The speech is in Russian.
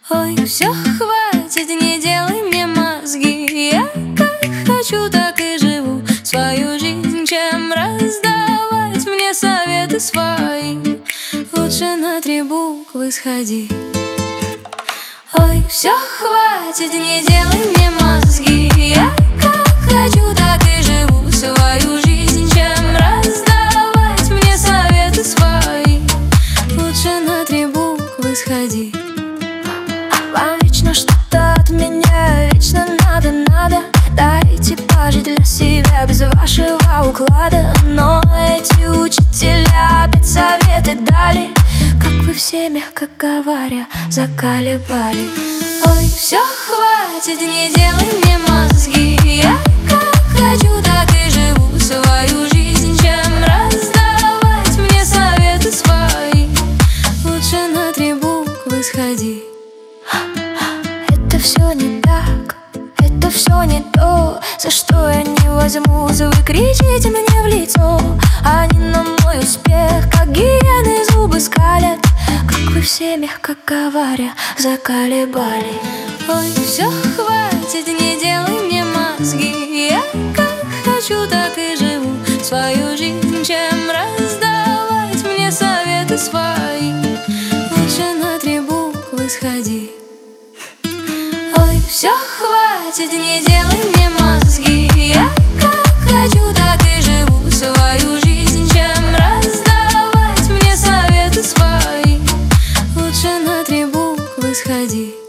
Ой, все, хватит, не делай мне мозги. Я как хочу, так и живу свою жизнь. Чем раздавать мне советы свои, лучше на 3 буквы сходи. Ой, все, хватит, не делай мне мозги. Я как хочу, так и живу свою жизнь. Чем раздавать мне советы свои, лучше на 3 буквы сходи. Вам вечно что-то от меня, вечно надо. Дайте пожить для себя без вашего уклада. Но эти учителя опять советы дали, как вы все, мягко говоря, заколебали. Ой, все, хватит, не делай мне мозги. Я как хочу, так и живу свою жизнь. Чем раздавать мне советы свои, лучше на 3 буквы сходи. Это все не так, это все не то, за что я не возьмусь. Вы кричите мне в лицо, они на мой успех, как гиены, зубы скалят, как вы все, мягко говоря, заколебали. Ой, все, хватит, не делай мне мозги. Я как хочу, так и живу свою жизнь. Чем раздавать мне советы свои, лучше на 3 буквы сходи. Ой, все, хватит, не делай мне мозги. Я как хочу, так и живу свою жизнь. Чем раздавать мне советы свои, лучше на 3 буквы сходи.